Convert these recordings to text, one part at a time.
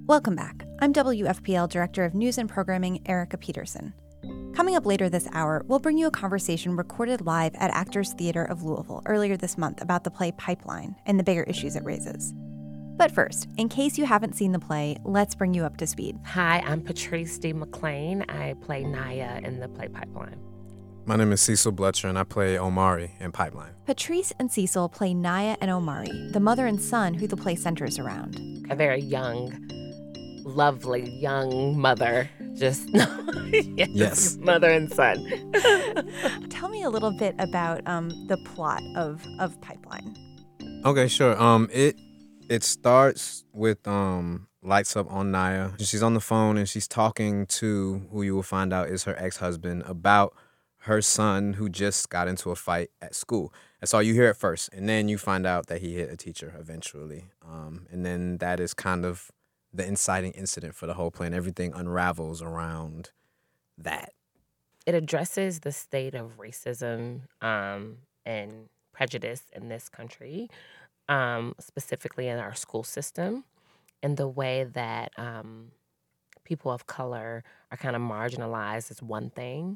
Welcome back. I'm WFPL Director of News and Programming, Erica Peterson. Coming up later this hour, we'll bring you a conversation recorded live at Actors Theater of Louisville earlier this month about the play Pipeline and the bigger issues it raises. But first, in case you haven't seen the play, let's bring you up to speed. Hi, I'm Patrice D. McLean. I play Naya in the play Pipeline. My name is Cecil Bletcher, and I play Omari in Pipeline. Patrice and Cecil play Naya and Omari, the mother and son who the play centers around. A very young, lovely young mother. Just Yes. Mother and son. Tell me a little bit about the plot of Pipeline. Okay, sure. It starts with lights up on Naya. She's on the phone and she's talking to who you will find out is her ex-husband about her son who just got into a fight at school. That's all you hear at first. And then you find out that he hit a teacher eventually. And then that is kind of the inciting incident for the whole play, and everything unravels around that. It addresses the state of racism and prejudice in this country, specifically in our school system, and the way that people of color are kind of marginalized is one thing.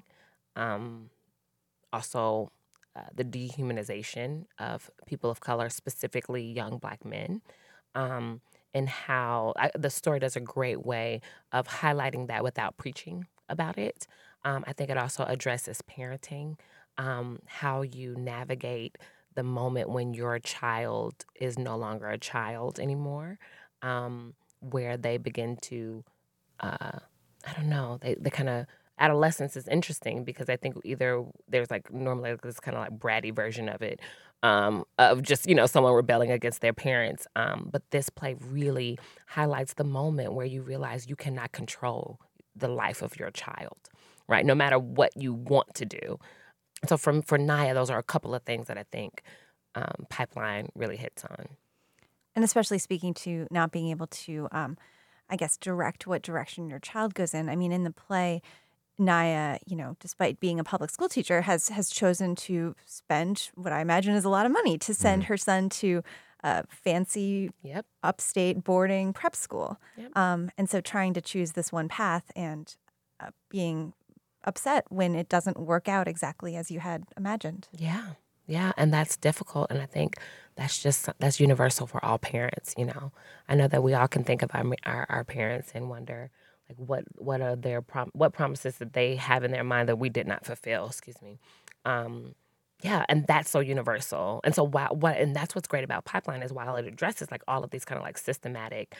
Also, the dehumanization of people of color, specifically young Black men, and how the story does a great way of highlighting that without preaching about it. I think it also addresses parenting, how you navigate the moment when your child is no longer a child anymore, where they begin to, they kind of, adolescence is interesting because I think either there's normally this kind of bratty version of it, of just, someone rebelling against their parents. But this play really highlights the moment where you realize you cannot control the life of your child, right? No matter what you want to do. So for Naya, those are a couple of things that I think Pipeline really hits on. And especially speaking to not being able to, direct what direction your child goes in. I mean, in the play, Naya, despite being a public school teacher, has chosen to spend what I imagine is a lot of money to send her son to fancy upstate boarding prep school. Yep. And so trying to choose this one path and being upset when it doesn't work out exactly as you had imagined. Yeah, and that's difficult, and I think that's universal for all parents. I know that we all can think of our parents and wonder, what are what promises that they have in their mind that we did not fulfill. And that's so universal. And so and that's what's great about Pipeline is while it addresses all of these kind of systematic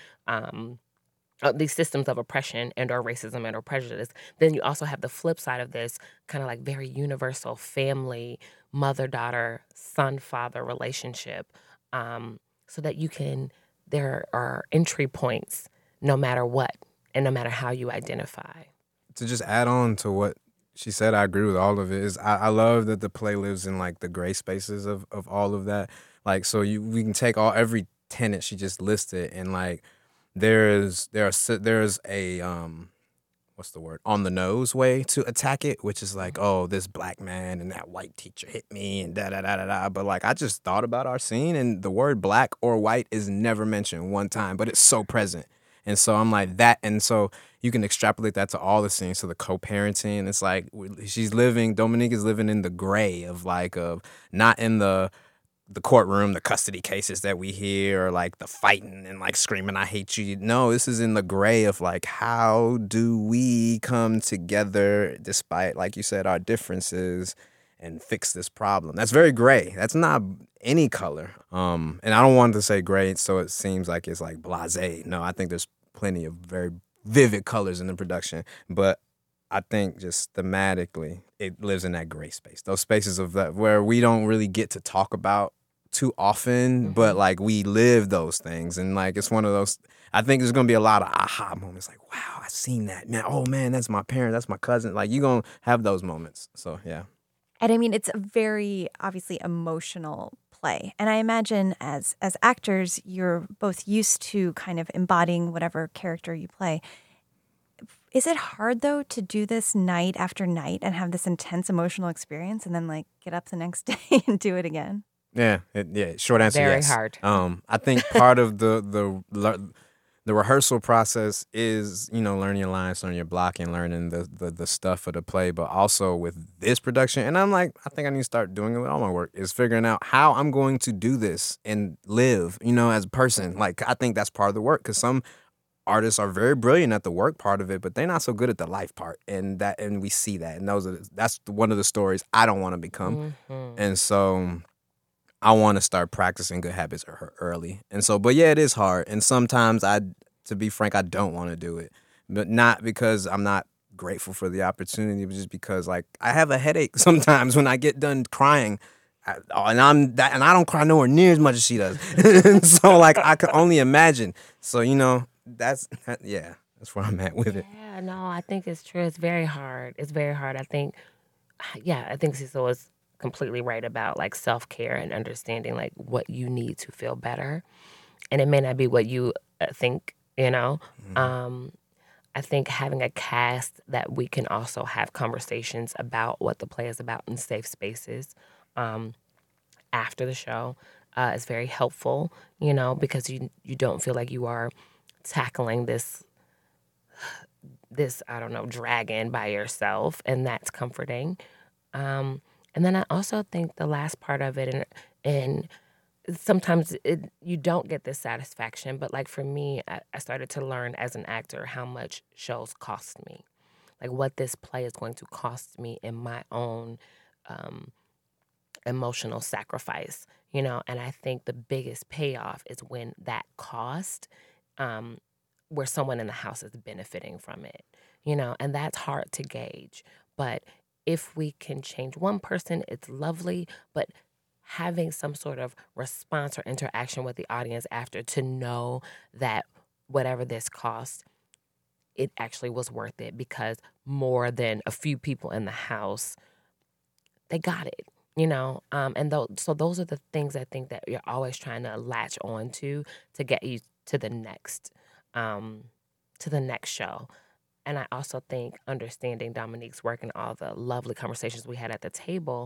these systems of oppression and or racism and or prejudice, then you also have the flip side of this kind of very universal family, mother-daughter, son-father relationship, so that there are entry points no matter what and no matter how you identify. To just add on to what she said, I agree with all of it. I love that the play lives in the gray spaces of all of that. We can take every tenet she just listed and there's a what's the word, on the nose way to attack it, which is this Black man and that white teacher hit me and da da da da da. But I just thought about our scene and the word Black or white is never mentioned one time, but it's so present. And so I'm that, and so you can extrapolate that to all the scenes, to the co-parenting. It's Dominique is living in the gray of not in the courtroom, the custody cases that we hear, or the fighting and screaming, I hate you. No, this is in the gray of how do we come together despite, like you said, our differences and fix this problem. That's very gray. That's not any color. And I don't want to say gray so it seems like it's blasé. No, I think there's plenty of very vivid colors in the production. But I think just thematically, it lives in that gray space. Those spaces of that where we don't really get to talk about too often, but we live those things. And it's one of those, I think there's going to be a lot of aha moments. Wow, I seen that. Man, oh man, that's my parent, that's my cousin. You're going to have those moments. So, yeah. And I mean, it's a very obviously emotional play. And I imagine as actors, you're both used to kind of embodying whatever character you play. Is it hard, though, to do this night after night and have this intense emotional experience and then get up the next day and do it again? Yeah. Short answer, Very yes. hard. I think part of the rehearsal process is, learning your lines, learning your blocking, learning the stuff for the play, but also with this production. And I'm like, I think I need to start doing it with all my work, is figuring out how I'm going to do this and live, as a person. Like, I think that's part of the work, because some artists are very brilliant at the work part of it, but they're not so good at the life part. And we see that. And that's one of the stories I don't want to become. And so I want to start practicing good habits early. And so, but yeah, it is hard. And sometimes to be frank, I don't want to do it, but not because I'm not grateful for the opportunity, but just because like I have a headache sometimes when I get done crying. And I don't cry nowhere near as much as she does. And so like I can only imagine. So, that's where I'm at with it. Yeah, no, I think it's true. It's very hard. It's very hard. I think Cecil is completely right about like self-care and understanding like what you need to feel better. And it may not be what you think, I think having a cast that we can also have conversations about what the play is about in safe spaces after the show is very helpful, because you don't feel like you are tackling this I don't know, dragon by yourself, and that's comforting. And then I also think the last part of it, and sometimes you don't get this satisfaction, but like for me, I started to learn as an actor how much shows cost me, like what this play is going to cost me in my own emotional sacrifice, and I think the biggest payoff is when that cost, where someone in the house is benefiting from it, and that's hard to gauge. But if we can change one person, it's lovely, but having some sort of response or interaction with the audience after to know that whatever this cost, it actually was worth it because more than a few people in the house, they got it, so those are the things I think that you're always trying to latch on to get you to the next show. And I also think understanding Dominique's work and all the lovely conversations we had at the table,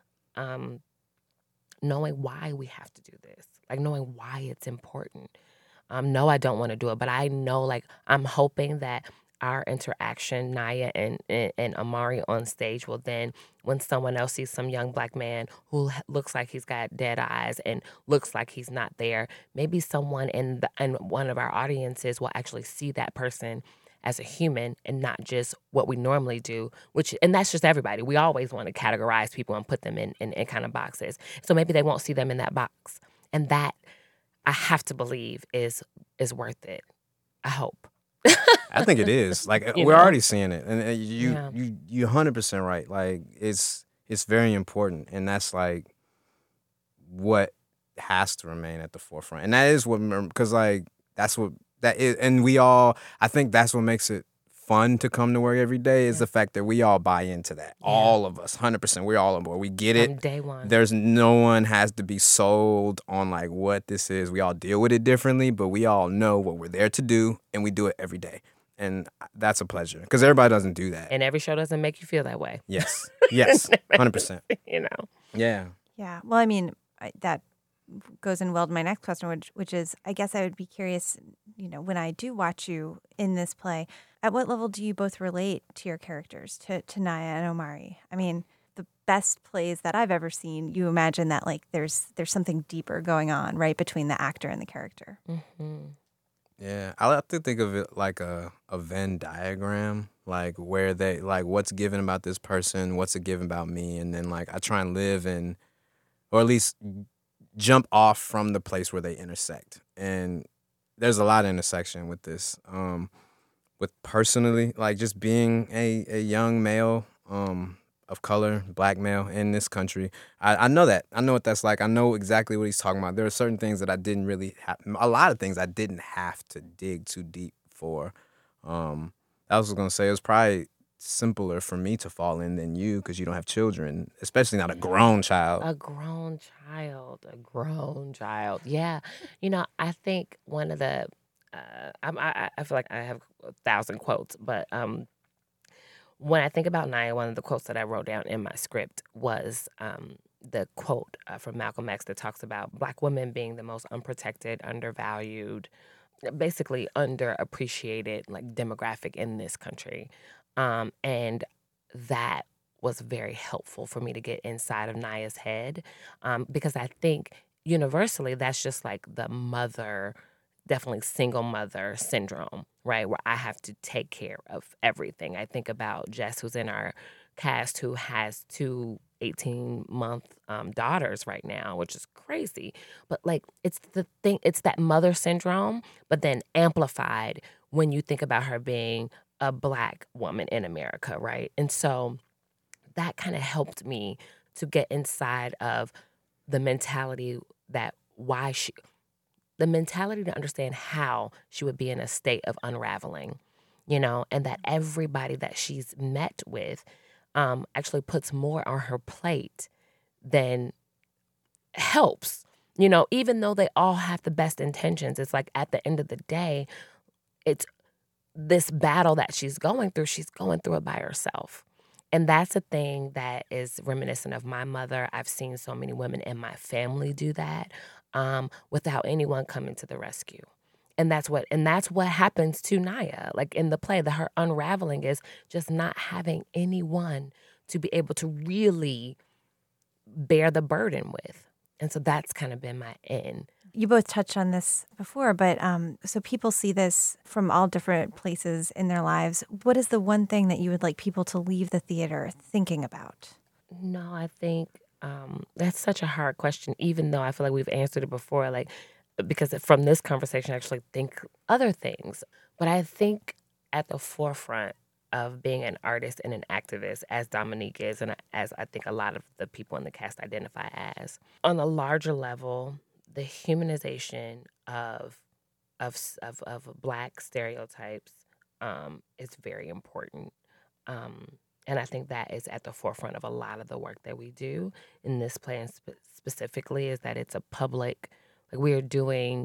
knowing why we have to do this, like knowing why it's important. No, I don't want to do it, but I know, like, I'm hoping that our interaction, Naya and Amari on stage, will then, when someone else sees some young Black man who looks like he's got dead eyes and looks like he's not there, maybe someone in one of our audiences will actually see that person as a human and not just what we normally do, and that's just everybody. We always want to categorize people and put them in kind of boxes. So maybe they won't see them in that box. And that, I have to believe, is worth it. I hope. I think it is. Like we're already seeing it, and you 100% right. Like it's very important, and that's like what has to remain at the forefront, and that is what, because like that's what that is, and I think that's what makes it fun to come to work every day is the fact that we all buy into that. Yeah. All of us, 100%, we're all on board. We get it. From day one. There's no one has to be sold on like what this is. We all deal with it differently, but we all know what we're there to do, and we do it every day. And that's a pleasure because everybody doesn't do that. And every show doesn't make you feel that way. Yes. Yes. 100%. Yeah. Yeah. Well, I mean, that goes in well to my next question, which is, I guess I would be curious, when I do watch you in this play, at what level do you both relate to your characters, to Naya and Omari? I mean, the best plays that I've ever seen, you imagine that like there's something deeper going on, right, between the actor and the character. Mm-hmm. Yeah, I like to think of it like a Venn diagram, like where they like what's given about this person, what's it given about me, and then like I try and live in, or at least jump off from the place where they intersect. And there's a lot of intersection with this. With personally, like just being a young male of color, Black male in this country, I know that. I know what that's like. I know exactly what he's talking about. There are certain things that I didn't really a lot of things I didn't have to dig too deep for. I was going to say it was probably simpler for me to fall in than you because you don't have children, especially not a grown child. A grown child. Yeah. I think one of the, I feel like I have 1,000 quotes, but when I think about Naya, one of the quotes that I wrote down in my script was the quote from Malcolm X that talks about Black women being the most unprotected, undervalued, basically underappreciated like demographic in this country, and that was very helpful for me to get inside of Naya's head, because I think universally that's just like the mother, definitely single mother syndrome, right? Where I have to take care of everything. I think about Jess, who's in our cast, who has two 18-month daughters right now, which is crazy. But like, it's the thing, it's that mother syndrome, but then amplified when you think about her being a Black woman in America, right? And so that kind of helped me to get inside of the mentality that why she, the mentality to understand how she would be in a state of unraveling, and that everybody that she's met with actually puts more on her plate than helps. Even though they all have the best intentions, it's like at the end of the day, it's this battle that she's going through it by herself. And that's a thing that is reminiscent of my mother. I've seen so many women in my family do that without anyone coming to the rescue. And that's what happens to Naya. Like in the play, her unraveling is just not having anyone to be able to really bear the burden with. And so that's kind of been my end. You both touched on this before, but so people see this from all different places in their lives. What is the one thing that you would like people to leave the theater thinking about? No, I think that's such a hard question, even though I feel like we've answered it before, like, because from this conversation, I actually think other things. But I think at the forefront of being an artist and an activist, as Dominique is, and as I think a lot of the people in the cast identify as, on a larger level, the humanization of Black stereotypes is very important. And I think that is at the forefront of a lot of the work that we do in this play, and specifically is that it's a public, like we are doing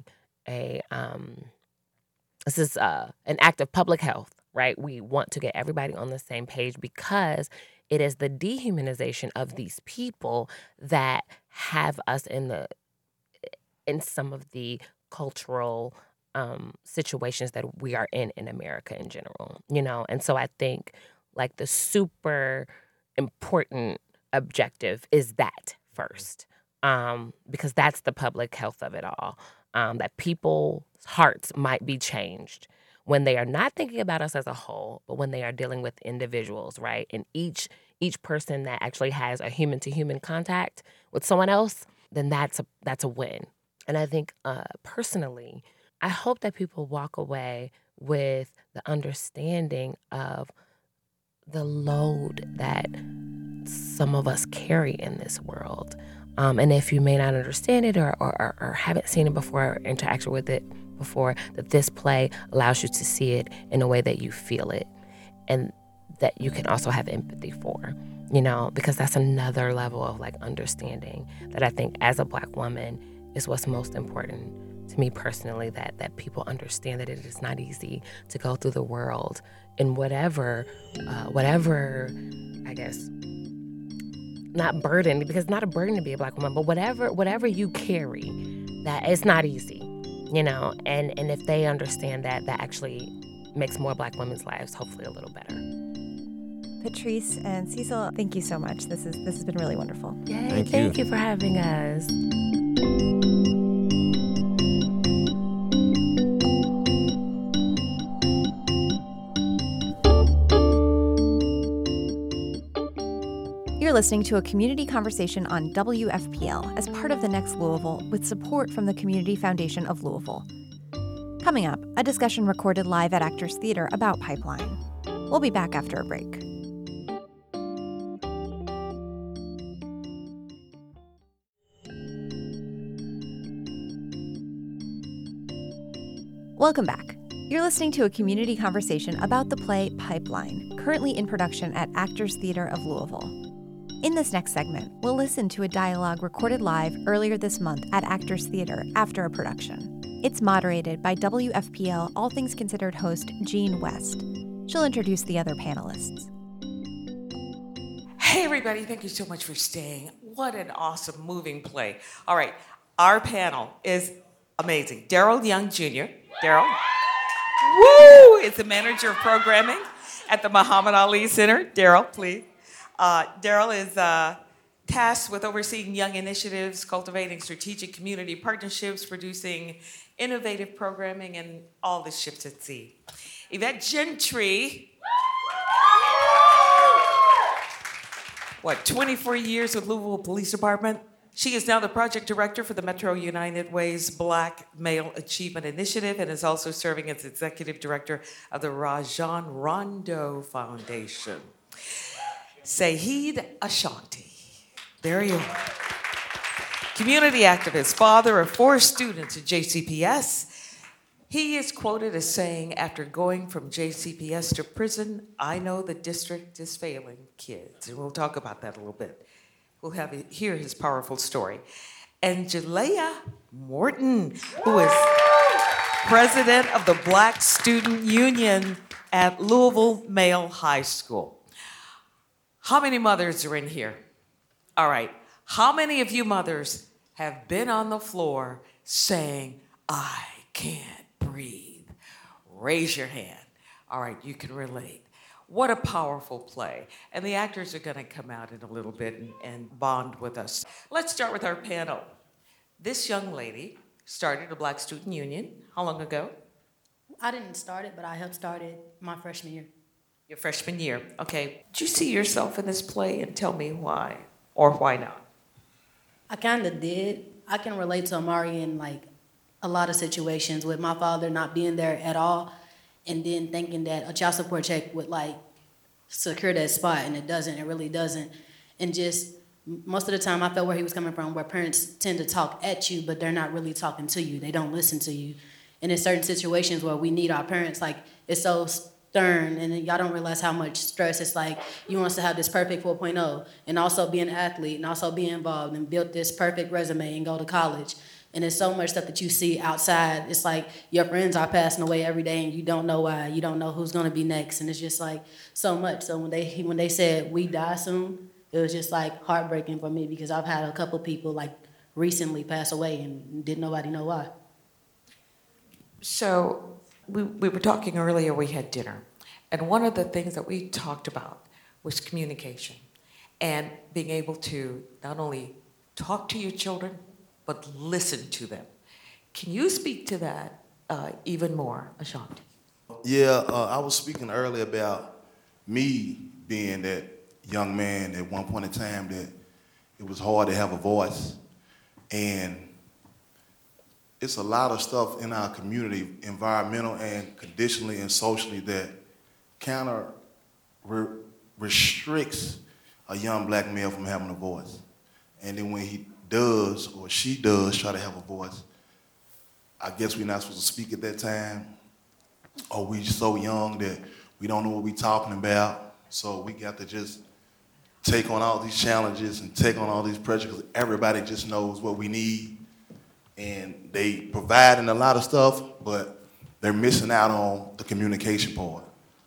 this is an act of public health, right? We want to get everybody on the same page because it is the dehumanization of these people that have us in some of the cultural situations that we are in America in general, And so I think like the super important objective is that first, because that's the public health of it all, that people's hearts might be changed when they are not thinking about us as a whole, but when they are dealing with individuals, right? And each person that actually has a human-to-human contact with someone else, then that's a win. And I think personally, I hope that people walk away with the understanding of the load that some of us carry in this world. And if you may not understand it or haven't seen it before or interacted with it before, that this play allows you to see it in a way that you feel it and that you can also have empathy for, because that's another level of like understanding that I think as a Black woman is what's most important to me personally, that people understand that it is not easy to go through the world in whatever, I guess, not burden, because it's not a burden to be a Black woman, but whatever you carry, that it's not easy, and if they understand that actually makes more Black women's lives hopefully a little better. Patrice and Cecil, thank you so much. This has been really wonderful. Yay, thank you for having us. You're listening to a community conversation on WFPL as part of The Next Louisville with support from the Community Foundation of Louisville. Coming up, a discussion recorded live at Actors Theater about Pipeline. We'll be back after a break. Welcome back. You're listening to a community conversation about the play Pipeline, currently in production at Actors Theater of Louisville. In this next segment, we'll listen to a dialogue recorded live earlier this month at Actors Theater after a production. It's moderated by WFPL All Things Considered host Jean West. She'll introduce the other panelists. Hey everybody, thank you so much for staying. What an awesome, moving play. All right, our panel is amazing. Daryl Young Jr., Daryl. Woo! Is the manager of programming at the Muhammad Ali Center. Daryl, please. Daryl is tasked with overseeing young initiatives, cultivating strategic community partnerships, producing innovative programming, and all the ships at sea. Yvette Gentry. 24 years with Louisville Police Department? She is now the project director for the Metro United Way's Black Male Achievement Initiative and is also serving as executive director of the Rajon Rondo Foundation. Saheed Ashanti. There you are. Community activist, father of 4 students at JCPS. He is quoted as saying, after going from JCPS to prison, I know the district is failing kids. And we'll talk about that a little bit. We'll hear his powerful story. And Jalea Morton, who is president of the Black Student Union at Louisville Male High School. How many mothers are in here? All right. How many of you mothers have been on the floor saying, I can't breathe? Raise your hand. All right, you can relate. What a powerful play. And the actors are going to come out in a little bit and bond with us. Let's start with our panel. This young lady started a Black Student Union. How long ago? I didn't start it, but I helped start it my freshman year. Your freshman year. Okay. Did you see yourself in this play, and tell me why or why not? I kind of did. I can relate to Amari in like a lot of situations with my father not being there at all, and then thinking that a child support check would like secure that spot, and it doesn't. It really doesn't. And just most of the time, I felt where he was coming from, where parents tend to talk at you, but they're not really talking to you. They don't listen to you. And in certain situations where we need our parents, like it's so stern, and y'all don't realize how much stress it's like. You want us to have this perfect 4.0, and also be an athlete, and also be involved, and build this perfect resume, and go to college. And there's so much stuff that you see outside. It's like your friends are passing away every day, and you don't know why. You don't know who's gonna be next, and it's just like so much. So when they said we die soon, it was just like heartbreaking for me because I've had a couple people like recently pass away, and didn't nobody know why. So we were talking earlier, we had dinner, and one of the things that we talked about was communication and being able to not only talk to your children, but listen to them. Can you speak to that even more, Ashanti? Yeah, I was speaking earlier about me being that young man at one point in time that it was hard to have a voice. And it's a lot of stuff in our community, environmental and conditionally and socially, that kind of restricts a young black male from having a voice. And then when he does or she does try to have a voice, I guess we're not supposed to speak at that time, or we so young that we don't know what we're talking about. So we got to just take on all these challenges and take on all these pressures because everybody just knows what we need. And they providing a lot of stuff, but they're missing out on the communication part.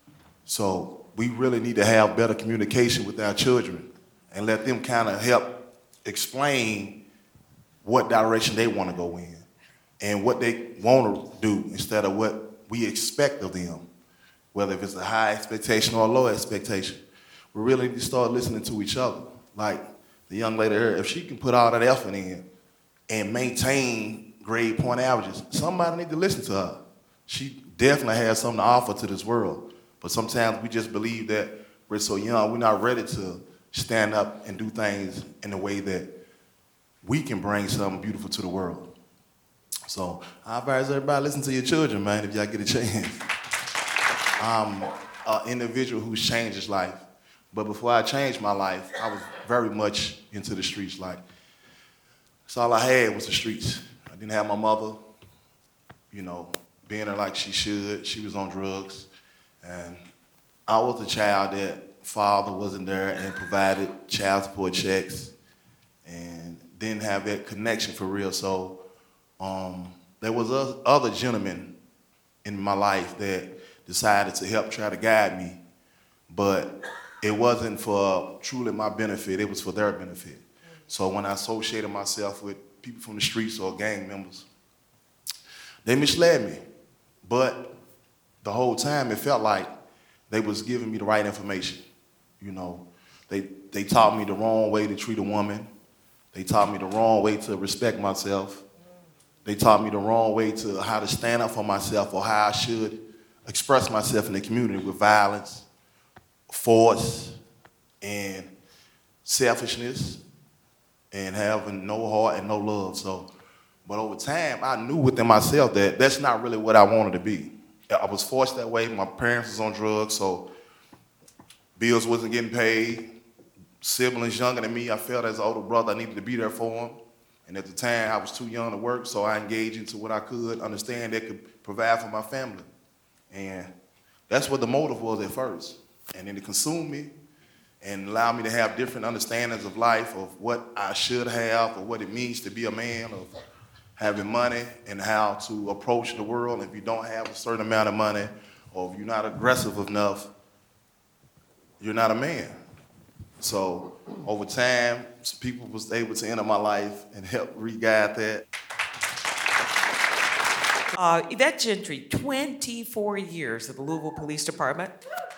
So we really need to have better communication with our children and let them kind of help explain what direction they want to go in and what they want to do instead of what we expect of them, whether if it's a high expectation or a low expectation. We really need to start listening to each other. Like the young lady here, if she can put all that effort in and maintain grade point averages, somebody need to listen to her. She definitely has something to offer to this world. But sometimes we just believe that we're so young, we're not ready to stand up and do things in a way that we can bring something beautiful to the world. So I advise everybody, listen to your children, man, if y'all get a chance. I'm an individual who's changed his life. But before I changed my life, I was very much into the streets. Like, that's all I had was the streets. I didn't have my mother, you know, being her like she should. She was on drugs. And I was the child that father wasn't there and provided child support checks and didn't have that connection for real. So there was other gentlemen in my life that decided to help try to guide me, but it wasn't for truly my benefit, it was for their benefit. So when I associated myself with people from the streets or gang members, they misled me. But the whole time it felt like they was giving me the right information. You know, they taught me the wrong way to treat a woman. They taught me the wrong way to respect myself. They taught me the wrong way to how to stand up for myself or how I should express myself in the community with violence, force, and selfishness, and having no heart and no love. So, but over time, I knew within myself that that's not really what I wanted to be. I was forced that way. My parents was on drugs, so bills wasn't getting paid. Siblings younger than me, I felt as an older brother, I needed to be there for them. And at the time, I was too young to work, so I engaged into what I could understand that could provide for my family. And that's what the motive was at first. And then it consumed me and allowed me to have different understandings of life, of what I should have, or what it means to be a man, of having money and how to approach the world. If you don't have a certain amount of money, or if you're not aggressive enough, you're not a man. So over time, people was able to enter my life and help re-guide that. Yvette Gentry, 24 years at the Louisville Police Department.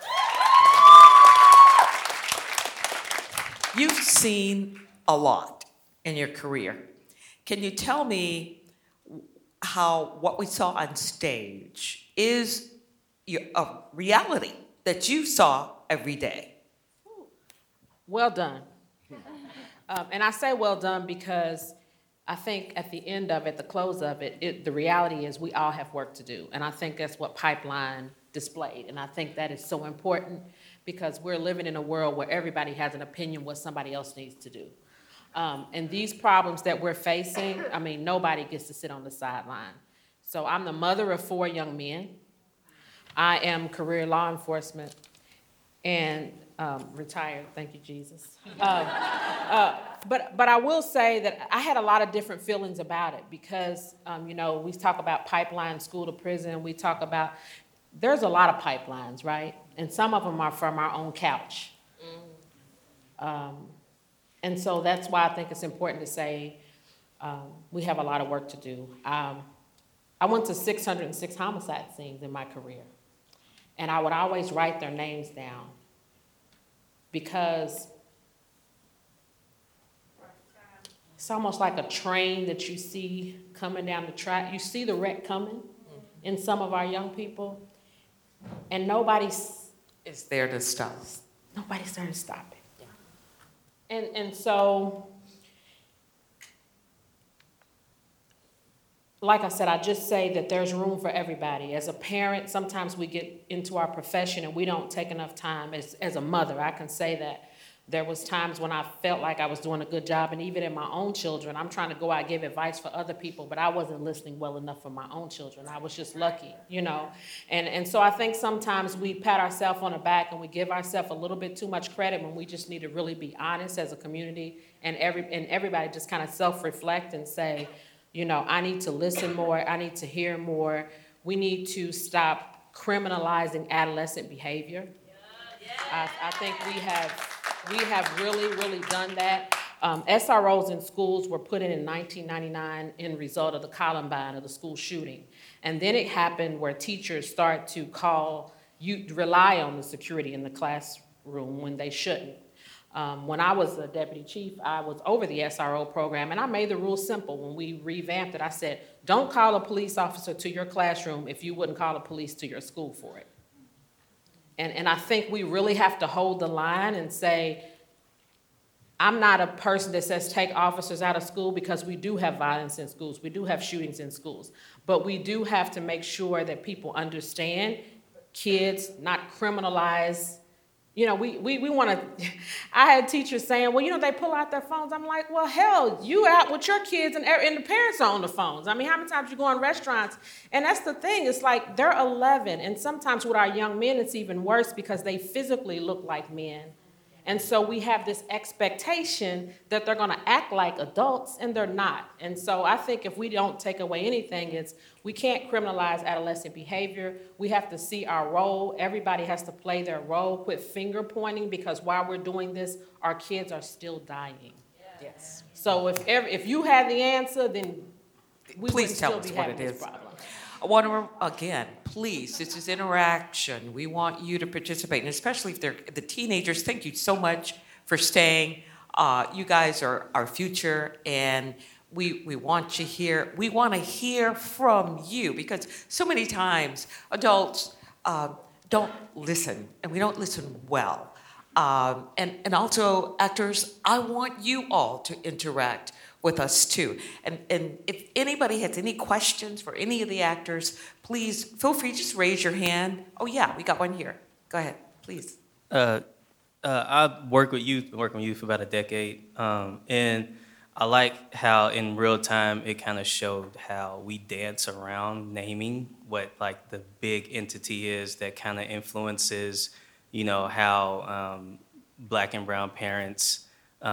You've seen a lot in your career. Can you tell me how what we saw on stage is a reality that you saw every day? Well done. And I say well done because I think at the end of it, the close of it, the reality is we all have work to do. And I think that's what Pipeline displayed. And I think that is so important because we're living in a world where everybody has an opinion what somebody else needs to do. And these problems that we're facing, I mean, nobody gets to sit on the sideline. So I'm the mother of 4 young men. I am career law enforcement and retired, thank you, Jesus. But I will say that I had a lot of different feelings about it because, you know, we talk about pipeline, school to prison. We talk about, there's a lot of pipelines, right? And some of them are from our own couch. And so that's why I think it's important to say we have a lot of work to do. I went to 606 homicide scenes in my career. And I would always write their names down because it's almost like a train that you see coming down the track. You see the wreck coming in some of our young people, and nobody's Is there to stop. Nobody's there to stop it. Yeah. And so, like I said, I just say that there's room for everybody. As a parent, sometimes we get into our profession and we don't take enough time. As a mother, I can say that there was times when I felt like I was doing a good job, and even in my own children, I'm trying to go out and give advice for other people, but I wasn't listening well enough for my own children. I was just lucky, you know. And so I think sometimes we pat ourselves on the back and we give ourselves a little bit too much credit when we just need to really be honest as a community, and everybody just kind of self-reflect and say, you know, I need to listen more, I need to hear more. We need to stop criminalizing adolescent behavior. I think we have really, really done that. SROs in schools were put in 1999 in result of the Columbine, of the school shooting. And then it happened where teachers start to rely on the security in the classroom when they shouldn't. When I was a deputy chief, I was over the SRO program, and I made the rules simple. When we revamped it, I said, don't call a police officer to your classroom if you wouldn't call the police to your school for it. And I think we really have to hold the line and say, I'm not a person that says take officers out of school, because we do have violence in schools. We do have shootings in schools. But we do have to make sure that people understand kids, not criminalize. You know, we want to, I had teachers saying, well, you know, they pull out their phones. I'm like, well, hell, you out with your kids and the parents are on the phones. I mean, how many times you go in restaurants? And that's the thing. It's like they're 11. And sometimes with our young men, it's even worse because they physically look like men. And so we have this expectation that they're going to act like adults, and they're not. And so I think if we don't take away anything, it's we can't criminalize adolescent behavior. We have to see our role. Everybody has to play their role. Quit finger pointing, because while we're doing this, our kids are still dying. Yes. So if you had the answer, then we Please wouldn't tell still us be what having it this is. problem. I want to, again, please, this is interaction. We want you to participate, and especially if they're the teenagers, thank you so much for staying. You guys are our future, and we want you here. We want to hear from you, because so many times adults don't listen, and we don't listen well. And also, actors, I want you all to interact with us too. And if anybody has any questions for any of the actors, please feel free, just raise your hand. Oh yeah, we got one here. Go ahead, please. I work with youth, working with youth for about a decade, and I like how in real time it kind of showed how we dance around naming what like the big entity is that kind of influences, how Black and brown parents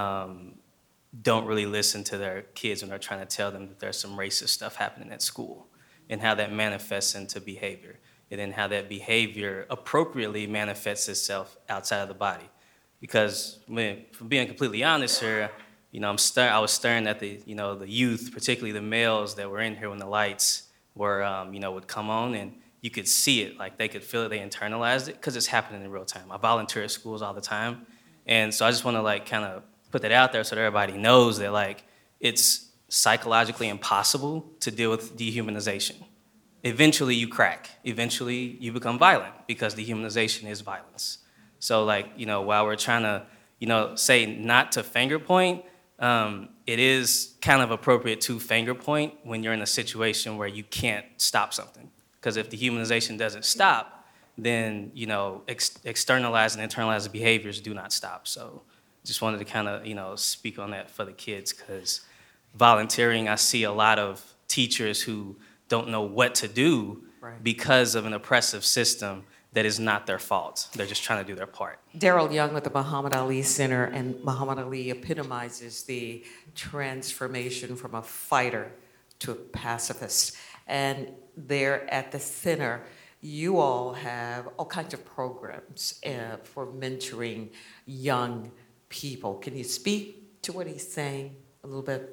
don't really listen to their kids when they're trying to tell them that there's some racist stuff happening at school, and how that manifests into behavior, and then how that behavior appropriately manifests itself outside of the body. Because for being completely honest here, I was staring at the youth, particularly the males that were in here when the lights were, would come on, and you could see it, like they could feel it, they internalized it, because it's happening in real time. I volunteer at schools all the time, and so I just want to kind of put that out there so that everybody knows that it's psychologically impossible to deal with dehumanization. Eventually you crack. Eventually you become violent, because dehumanization is violence. So while we're trying to, say not to finger point, it is kind of appropriate to finger point when you're in a situation where you can't stop something. Because if dehumanization doesn't stop, then, externalized and internalized behaviors do not stop. So just wanted to kind of, speak on that for the kids, because volunteering, I see a lot of teachers who don't know what to do because of an oppressive system that is not their fault. They're just trying to do their part. Daryl Young with the Muhammad Ali Center, and Muhammad Ali epitomizes the transformation from a fighter to a pacifist. And there at the center, you all have all kinds of programs for mentoring young people. Can you speak to what he's saying a little bit?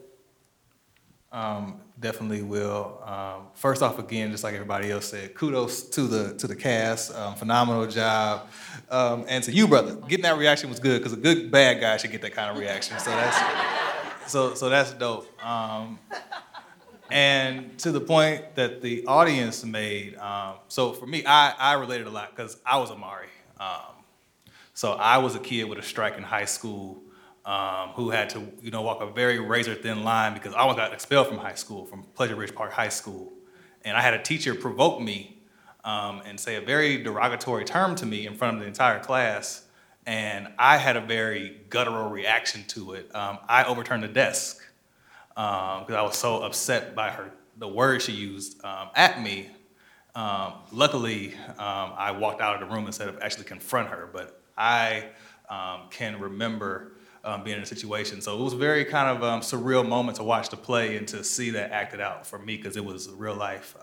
Definitely will. First off, again, just like everybody else said, kudos to the cast. Phenomenal job. And to you, brother, getting that reaction was good, because a good bad guy should get that kind of reaction. So that's dope. And to the point that the audience made, so for me, I related a lot because I was Amari. So I was a kid with a strike in high school who had to, walk a very razor-thin line because I almost got expelled from high school, from Pleasure Ridge Park High School. And I had a teacher provoke me and say a very derogatory term to me in front of the entire class. And I had a very guttural reaction to it. I overturned the desk because I was so upset by the words she used at me. Luckily, I walked out of the room instead of actually confront her, but I can remember being in a situation. So it was a very kind of surreal moment to watch the play and to see that acted out for me, because it was real life,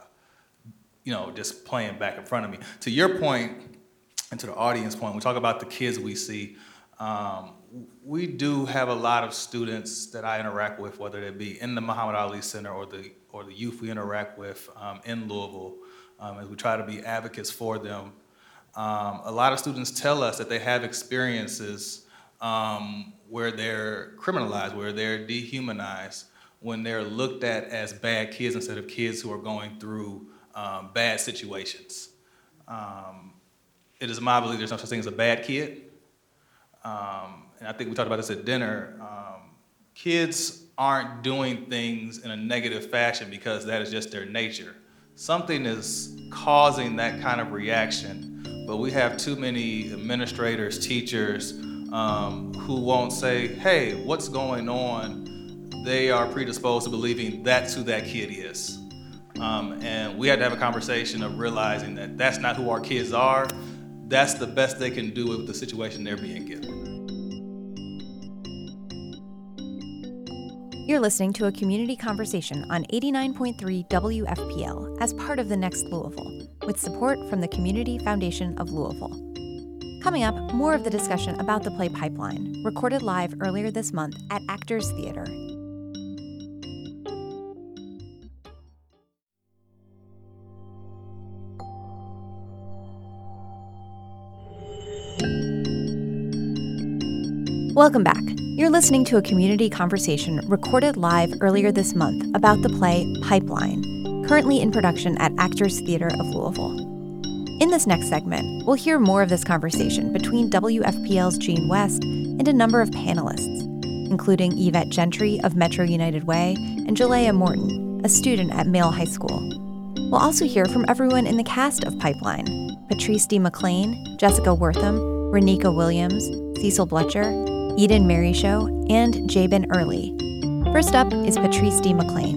just playing back in front of me. To your point, and to the audience point, we talk about the kids we see. We do have a lot of students that I interact with, whether they be in the Muhammad Ali Center or the youth we interact with in Louisville, as we try to be advocates for them. A lot of students tell us that they have experiences where they're criminalized, where they're dehumanized, when they're looked at as bad kids instead of kids who are going through bad situations. It is my belief there's no such thing as a bad kid. And I think we talked about this at dinner. Kids aren't doing things in a negative fashion because that is just their nature. Something is causing that kind of reaction, but we have too many administrators, teachers, who won't say, hey, what's going on? They are predisposed to believing that's who that kid is. And we had to have a conversation of realizing that that's not who our kids are. That's the best they can do with the situation they're being given. You're listening to a community conversation on 89.3 WFPL as part of the Next Louisville, with support from the Community Foundation of Louisville. Coming up, more of the discussion about the play Pipeline, recorded live earlier this month at Actors Theater. Welcome back. You're listening to a community conversation recorded live earlier this month about the play Pipeline, currently in production at Actors Theater of Louisville. In this next segment, we'll hear more of this conversation between WFPL's Gene West and a number of panelists, including Yvette Gentry of Metro United Way and Jalea Morton, a student at Male High School. We'll also hear from everyone in the cast of Pipeline: Patrice D. McLean, Jessica Wortham, Renika Williams, Cecil Bletcher, Eden Maryshow, and Jabin Early. First up is Patrice D. McLean.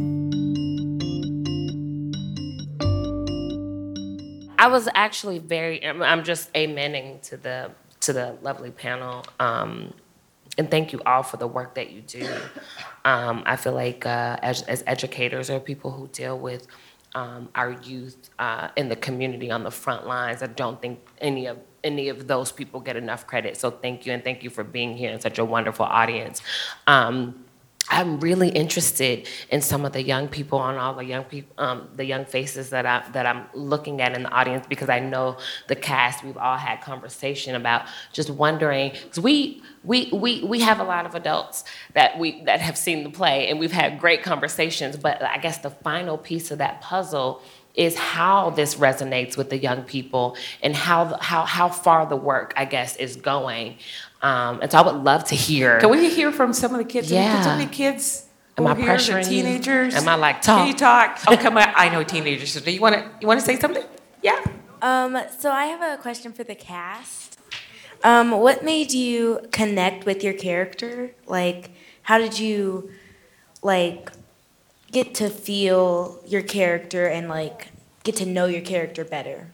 I was actually I'm just amening to the lovely panel. And thank you all for the work that you do. I feel like as educators or people who deal with our youth in the community on the front lines, I don't think any of those people get enough credit. So thank you, and thank you for being here in such a wonderful audience. I'm really interested in some of the young people, on all the young people, the young faces that I'm looking at in the audience, because I know the cast. We've all had conversation about just wondering, because we have a lot of adults that have seen the play, and we've had great conversations. But I guess the final piece of that puzzle is how this resonates with the young people, and how far the work, I guess, is going. And so I would love to hear. Can we hear from some of the kids? Yeah. Some of the kids. Am I over here, pressuring the teenagers? you? Am I like, talk? Can you talk? Oh, come on. I know teenagers. Do you want to say something? Yeah. So I have a question for the cast. What made you connect with your character? Like, how did you, like, get to feel your character and, like, get to know your character better?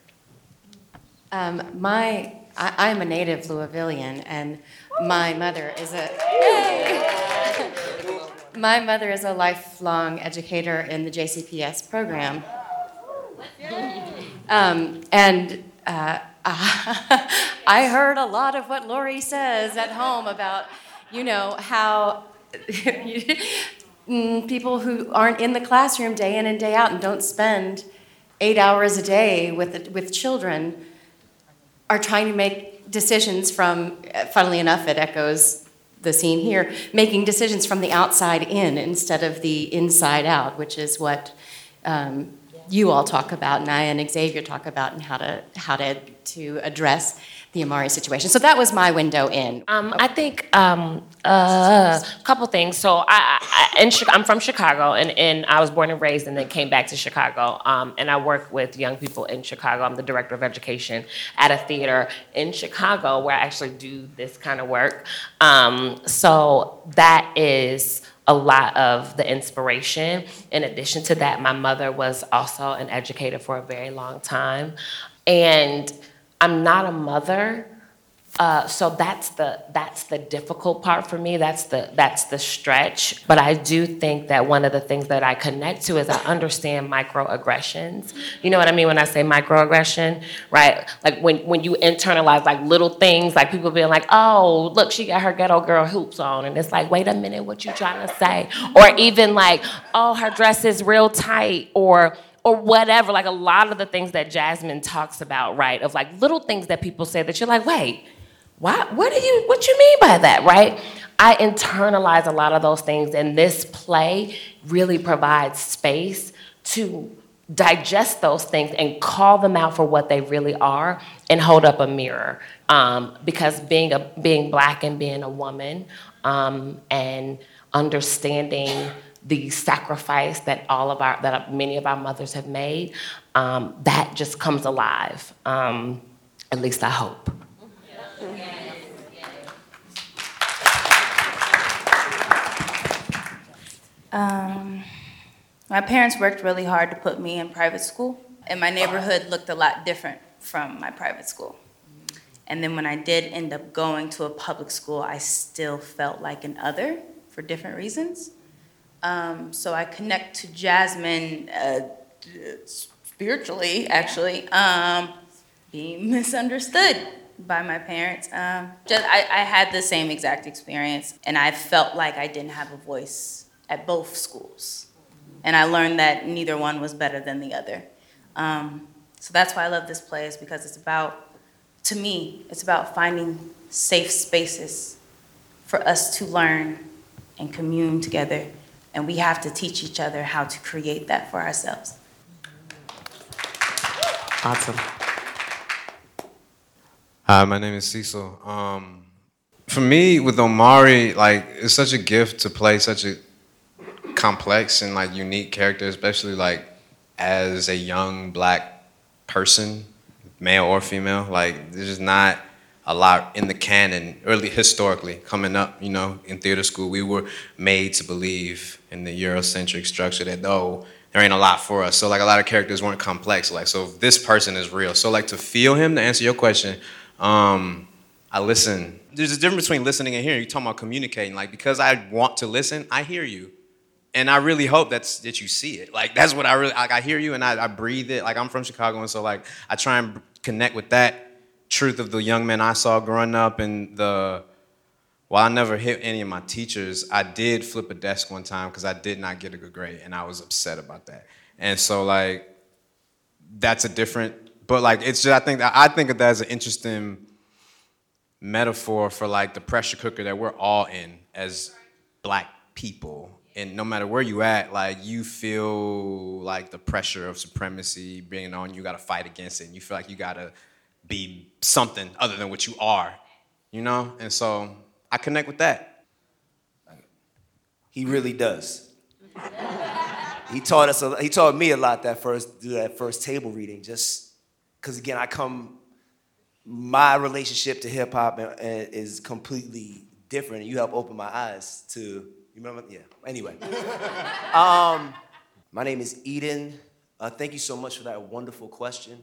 I'm a native Louisvillian, and my mother is a lifelong educator in the JCPS program. I heard a lot of what Lori says at home about, how people who aren't in the classroom day in and day out and don't spend 8 hours a day with children are trying to make decisions from, funnily enough, it echoes the scene here, making decisions from the outside in instead of the inside out, which is what you all talk about, and I and Xavier talk about, and how to address the Amari situation. So that was my window in. I think a couple things. So I'm from Chicago, and I was born and raised, and then came back to Chicago. And I work with young people in Chicago. I'm the director of education at a theater in Chicago where I actually do this kind of work. So that is a lot of the inspiration. In addition to that, my mother was also an educator for a very long time. And I'm not a mother, so that's the difficult part for me. That's the stretch. But I do think that one of the things that I connect to is I understand microaggressions. You know what I mean when I say microaggression, right? Like when you internalize like little things, like people being like, oh, look, she got her ghetto girl hoops on, and it's like, wait a minute, what you trying to say? Or even like, oh, her dress is real tight, or whatever, like a lot of the things that Jasmine talks about, right? Of like little things that people say that you're like, wait, what you mean by that, right? I internalize a lot of those things, and this play really provides space to digest those things and call them out for what they really are and hold up a mirror. Because being Black and being a woman, and understanding the sacrifice that many of our mothers have made, that just comes alive. At least I hope. My parents worked really hard to put me in private school, and my neighborhood looked a lot different from my private school. And then when I did end up going to a public school, I still felt like an other for different reasons. So I connect to Jasmine spiritually, actually, being misunderstood by my parents. I had the same exact experience, and I felt like I didn't have a voice at both schools. And I learned that neither one was better than the other. So that's why I love this play, is because it's about, to me, it's about finding safe spaces for us to learn and commune together. And we have to teach each other how to create that for ourselves. Awesome. Hi, my name is Cecil. For me, with Omari, like, it's such a gift to play such a complex and like unique character, especially like as a young black person, male or female. Like, there's just not a lot in the canon, early historically, coming up, you know, in theater school. We were made to believe in the Eurocentric structure that, oh, there ain't a lot for us. So like a lot of characters weren't complex. Like, so this person is real. So like to feel him, to answer your question, I listen. There's a difference between listening and hearing. You're talking about communicating. Like, because I want to listen, I hear you. And I really hope that you see it. Like, that's what I really, like, I hear you and I breathe it. Like, I'm from Chicago, and so like I try and connect with that truth of the young men I saw growing up. And while I never hit any of my teachers, I did flip a desk one time because I did not get a good grade, and I was upset about that. And so like, that's a different, but like, it's just, I think of that as an interesting metaphor for like the pressure cooker that we're all in as black people. And no matter where you at, like, you feel like the pressure of supremacy being on, you gotta fight against it, and you feel like you gotta be something other than what you are, you know? And so I connect with that. He really does. He taught me a lot that first table reading, just because again, my relationship to hip hop is completely different. You help open my eyes to, you remember? Yeah, anyway. My name is Eden. Thank you so much for that wonderful question.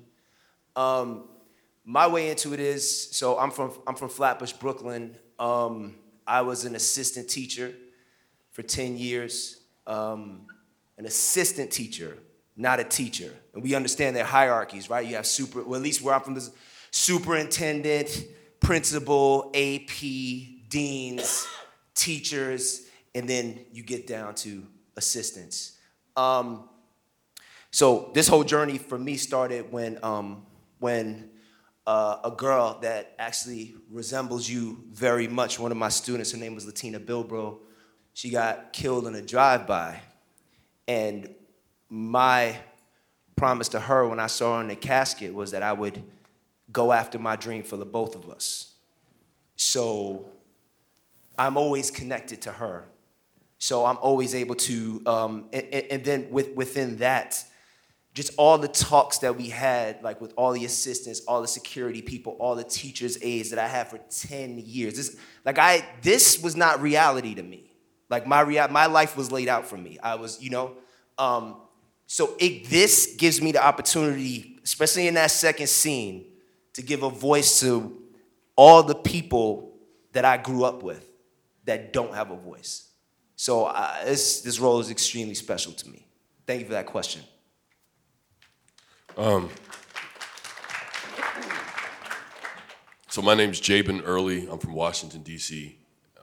My way into it is, so I'm from Flatbush, Brooklyn. I was an assistant teacher for 10 years. An assistant teacher, not a teacher. And we understand their hierarchies, right? You have at least where I'm from, there's superintendent, principal, AP, deans, teachers, and then you get down to assistants. So this whole journey for me started when a girl that actually resembles you very much, one of my students, her name was Latina Bilbro, she got killed in a drive-by. And my promise to her when I saw her in the casket was that I would go after my dream for the both of us. So I'm always connected to her. So I'm always able to, and then within that, just all the talks that we had, like with all the assistants, all the security people, all the teachers' aides that I had for 10 years. This was not reality to me. Like my life was laid out for me. I was, so this gives me the opportunity, especially in that second scene, to give a voice to all the people that I grew up with that don't have a voice. So this role is extremely special to me. Thank you for that question. So my name's Jabin Early. I'm from Washington, D.C.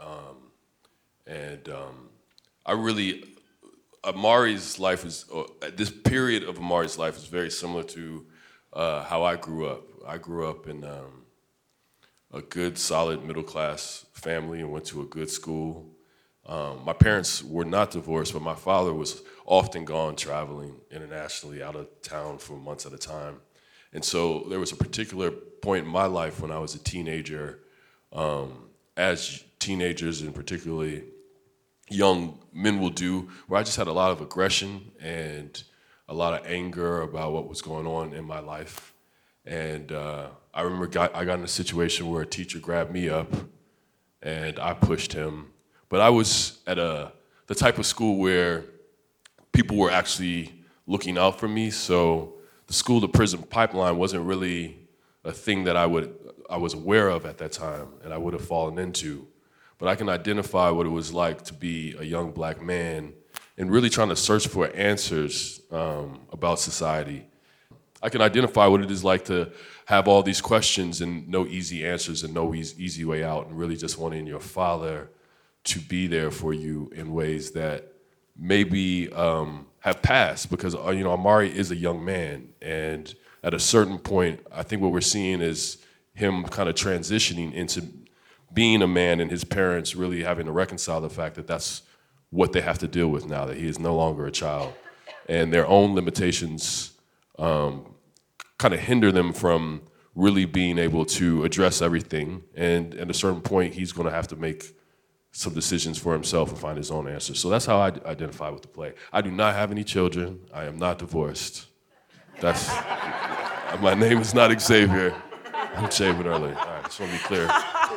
Amari's life is, this period of Amari's life is very similar to how I grew up. I grew up in a good, solid, middle-class family and went to a good school. My parents were not divorced, but my father was often gone traveling internationally out of town for months at a time. And so there was a particular point in my life when I was a teenager, as teenagers and particularly young men will do, where I just had a lot of aggression and a lot of anger about what was going on in my life. And I remember I got in a situation where a teacher grabbed me up and I pushed him. But I was at the type of school where people were actually looking out for me, so the school-to-prison pipeline wasn't really a thing that I was aware of at that time and I would have fallen into. But I can identify what it was like to be a young black man and really trying to search for answers about society. I can identify what it is like to have all these questions and no easy answers and no easy way out, and really just wanting your father to be there for you in ways that maybe have passed, because Amari is a young man, and at a certain point, I think what we're seeing is him kind of transitioning into being a man and his parents really having to reconcile the fact that that's what they have to deal with now, that he is no longer a child. And their own limitations kind of hinder them from really being able to address everything. And at a certain point, he's going to have to make some decisions for himself and find his own answers. So that's how I identify with the play. I do not have any children. I am not divorced. That's, my name is not Xavier. I'm shaving early. All right, just want to be clear.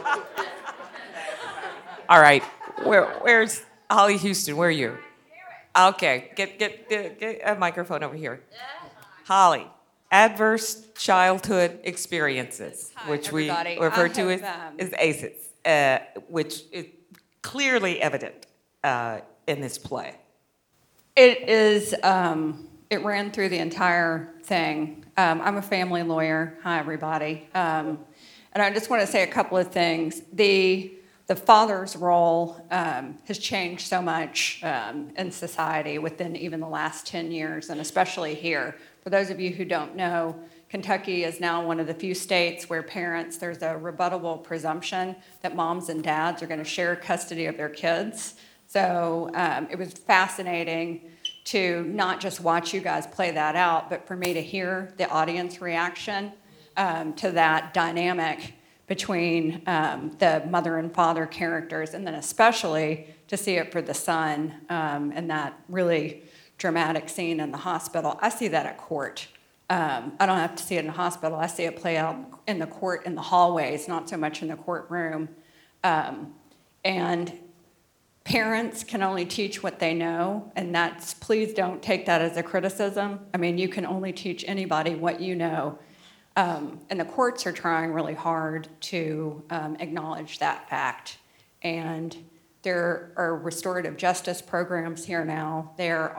All right, where's Holly Houston? Where are you? Okay, get a microphone over here. Holly, adverse childhood experiences, which we refer to as ACEs, which is clearly evident in this play. It is. It ran through the entire thing. I'm a family lawyer. Hi, everybody. And I just want to say a couple of things. The father's role has changed so much in society within even the last 10 years, and especially here. For those of you who don't know, Kentucky is now one of the few states where there's a rebuttable presumption that moms and dads are going to share custody of their kids. So it was fascinating to not just watch you guys play that out, but for me to hear the audience reaction to that dynamic between the mother and father characters, and then especially to see it for the son and that really dramatic scene in the hospital. I see that at court. I don't have to see it in the hospital. I see it play out in the court, in the hallways, not so much in the courtroom. And parents can only teach what they know, and please don't take that as a criticism. I mean, you can only teach anybody what you know. And the courts are trying really hard to acknowledge that fact. And there are restorative justice programs here now. There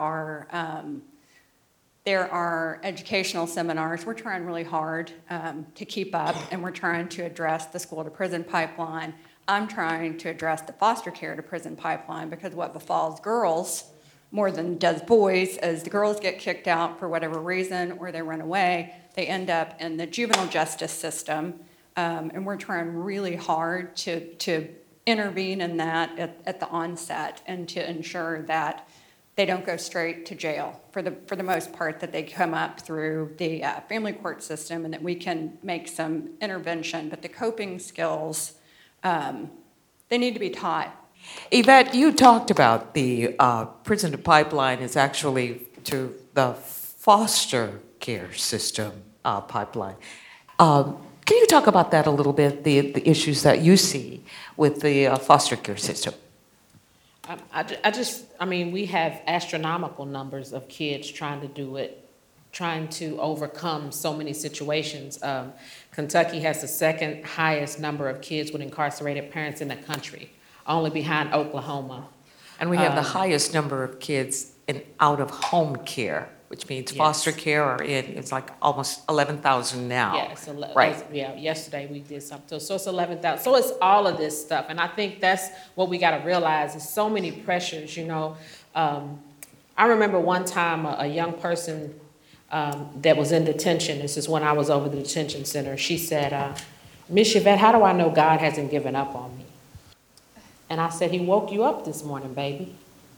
are educational seminars. We're trying really hard to keep up, and we're trying to address the school-to-prison pipeline. I'm trying to address the foster care to prison pipeline, because what befalls girls more than does boys is the girls get kicked out for whatever reason, or they run away. They end up in the juvenile justice system, and we're trying really hard to intervene in that at the onset, and to ensure that they don't go straight to jail for the most part, that they come up through the family court system, and that we can make some intervention. But the coping skills, they need to be taught. Yvette, you talked about the prison to pipeline is actually to the foster care system pipeline. Can you talk about that a little bit, the issues that you see with the foster care system? I mean, we have astronomical numbers of kids trying to do it, trying to overcome so many situations. Kentucky has the second highest number of kids with incarcerated parents in the country, only behind Oklahoma. And we have the highest number of kids in out-of-home care, which means foster care are it's like almost 11,000 now. Yes, right. Yeah, yesterday we did something. So it's 11,000. So it's all of this stuff. And I think that's what we got to realize is so many pressures, you know. I remember one time a young person that was in detention, this is when I was over the detention center, she said, Miss Yvette, how do I know God hasn't given up on me? And I said, He woke you up this morning, baby.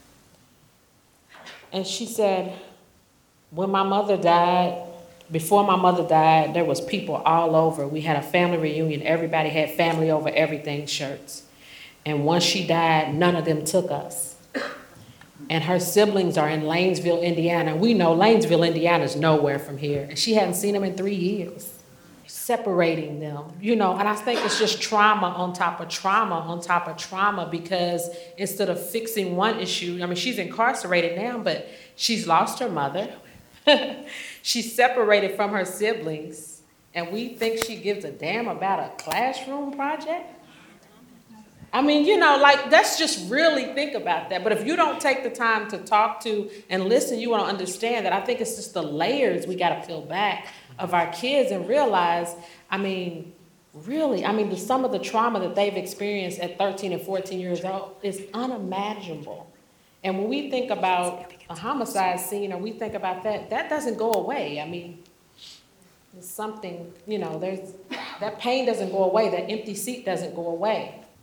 And she said, when my mother died, before my mother died, there was people all over. We had a family reunion. Everybody had family over everything shirts. And once she died, none of them took us. And her siblings are in Lanesville, Indiana. We know Lanesville, Indiana is nowhere from here. And she hadn't seen them in 3 years. Separating them, you know, and I think it's just trauma on top of trauma on top of trauma, because instead of fixing one issue, I mean, she's incarcerated now, but she's lost her mother. She's separated from her siblings, and we think she gives a damn about a classroom project? I mean, you know, like, let's just really think about that. But if you don't take the time to talk to and listen, you won't understand that. I think it's just the layers we got to peel back of our kids and realize, I mean, really, I mean, some of the trauma that they've experienced at 13 and 14 years old is unimaginable. And when we think about a homicide scene, or we think about that, that doesn't go away. I mean, there's something, you know, that pain doesn't go away, that empty seat doesn't go away.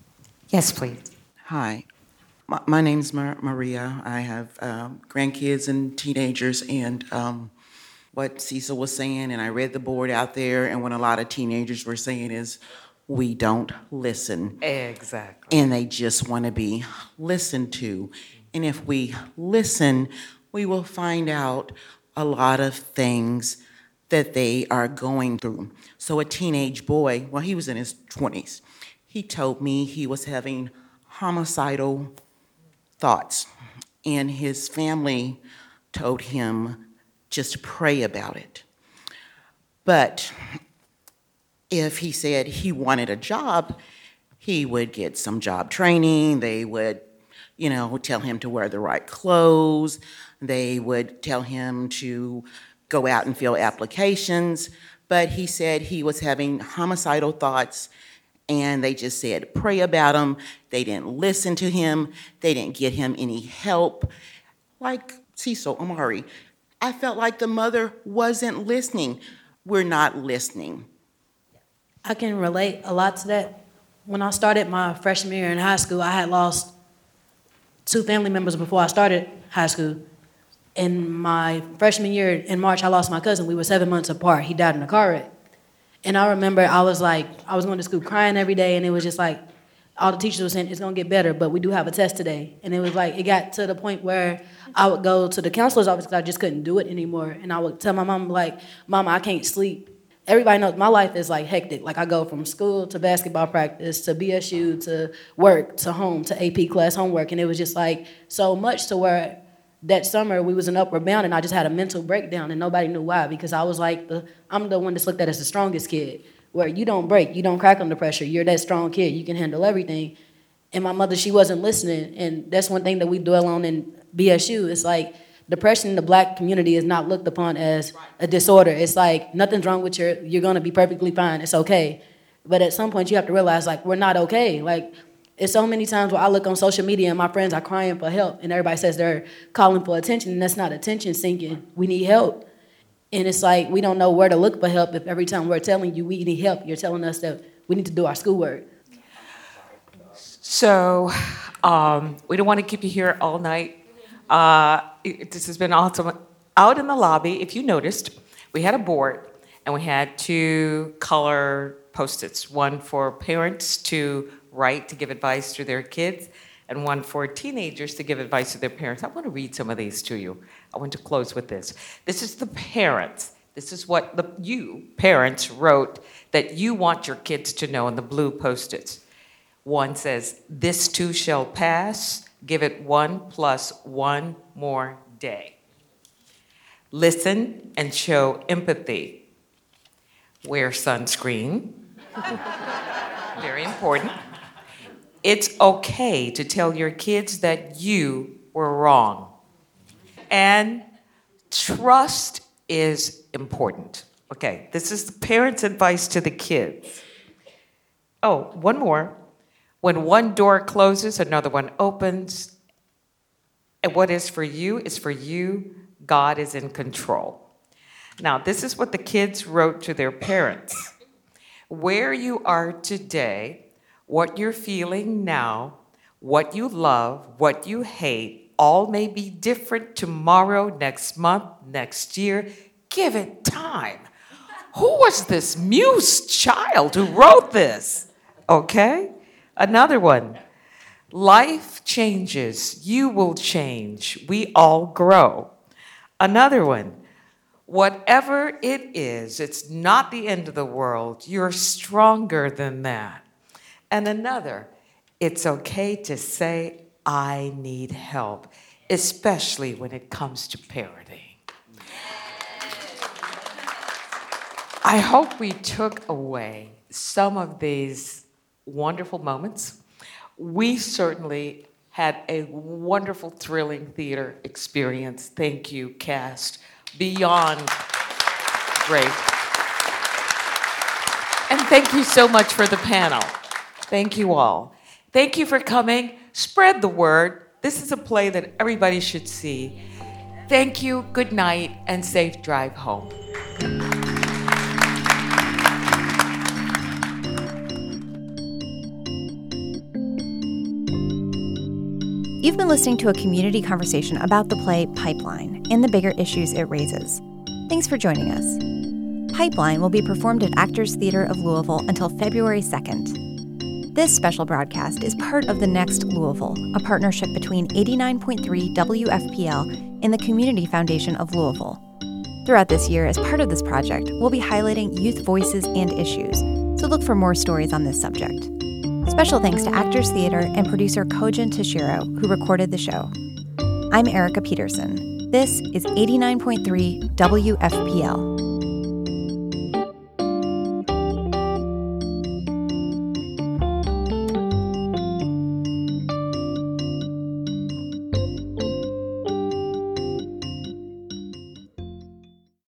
Yes, please. Hi, my name's Maria. I have grandkids and teenagers, and what Cecil was saying, and I read the board out there, and what a lot of teenagers were saying is, we don't listen. Exactly. And they just want to be listened to. And if we listen, we will find out a lot of things that they are going through. So a teenage boy, well, he was in his 20s. He told me he was having homicidal thoughts, and his family told him just pray about it. But if he said he wanted a job, he would get some job training. They would, tell him to wear the right clothes. They would tell him to go out and fill applications. But he said he was having homicidal thoughts, and they just said pray about him. They didn't listen to him. They didn't get him any help. Like Cecil Amari, I felt like the mother wasn't listening. We're not listening. I can relate a lot to that. When I started my freshman year in high school, I had lost 2 family members before I started high school. In my freshman year in March, I lost my cousin. We were 7 months apart. He died in a car wreck. And I remember I was going to school crying every day, and it was just like, all the teachers were saying, it's gonna get better, but we do have a test today. And it was like, it got to the point where I would go to the counselor's office because I just couldn't do it anymore. And I would tell my mom, Mama, I can't sleep. Everybody knows my life is hectic. I go from school to basketball practice to BSU to work to home to AP class homework. And it was just so much to where that summer we was in Upward Bound, and I just had a mental breakdown, and nobody knew why, because I was I'm the one that's looked at as the strongest kid, where you don't break, you don't crack under pressure, you're that strong kid, you can handle everything. And my mother, she wasn't listening, and that's one thing that we dwell on in BSU. It's depression in the Black community is not looked upon as a disorder. It's nothing's wrong with you're gonna be perfectly fine, it's okay. But at some point you have to realize we're not okay. It's so many times where I look on social media and my friends are crying for help, and everybody says they're calling for attention, and that's not attention seeking. We need help. And it's we don't know where to look for help if every time we're telling you we need help, you're telling us that we need to do our schoolwork. So we don't want to keep you here all night. This has been awesome. Out in the lobby, if you noticed, we had a board, and we had 2 color Post-its, one for parents to write to give advice to their kids, and one for teenagers to give advice to their parents. I want to read some of these to you. I want to close with this. This is the parents. This is what you parents wrote that you want your kids to know in the blue Post-its. One says, "This too shall pass. Give it 1 + 1 more day. Listen and show empathy. Wear sunscreen." Very important. It's okay to tell your kids that you were wrong. And trust is important. Okay, this is the parents' advice to the kids. Oh, one more. When one door closes, another one opens. And what is for you is for you. God is in control. Now, this is what the kids wrote to their parents. Where you are today, what you're feeling now, what you love, what you hate, all may be different tomorrow, next month, next year. Give it time. Who was this muse child who wrote this? Okay? Another one. Life changes. You will change. We all grow. Another one. Whatever it is, it's not the end of the world. You're stronger than that. And another, it's okay to say, I need help, especially when it comes to parenting. I hope we took away some of these wonderful moments. We certainly had a wonderful, thrilling theater experience. Thank you, cast. Beyond great. And thank you so much for the panel. Thank you all. Thank you for coming. Spread the word. This is a play that everybody should see. Thank you, good night, and safe drive home. You've been listening to a community conversation about the play Pipeline and the bigger issues it raises. Thanks for joining us. Pipeline will be performed at Actors Theater of Louisville until February 2nd. This special broadcast is part of The Next Louisville, a partnership between 89.3 WFPL and the Community Foundation of Louisville. Throughout this year, as part of this project, we'll be highlighting youth voices and issues, so look for more stories on this subject. Special thanks to Actors Theater and producer Kojin Toshiro, who recorded the show. I'm Erica Peterson. This is 89.3 WFPL.